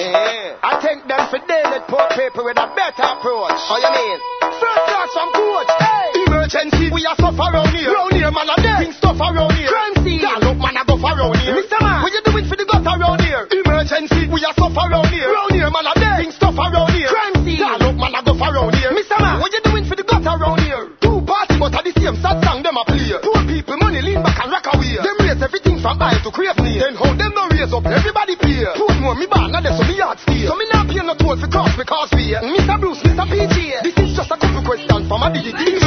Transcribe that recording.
I think them for daily poor people with a better approach. How you mean? First class from coach. Hey. Emergency, we are suffer around here. Round here, man, I bring stuff around here. Crime scene. Call up, man, I go for around here. Mr. Man, what you doing for the gut around here? Emergency, we are suffer around here. Round here, man, I bring stuff around here. Crime scene. Call up, man, I go for around here. Mr. Man, what you doing for the gut around here? Two party, but at the same sad song, them a play. Poor people, money lean back and rock away. Them raise everything from high to crave near. Then how them no raise up, everybody pay. Poor more, me ban, now that's so me yard stay. So me not pay no toll for cross because we. Mr. Bruce, Mr. PG. This is just a couple questions from a DJ.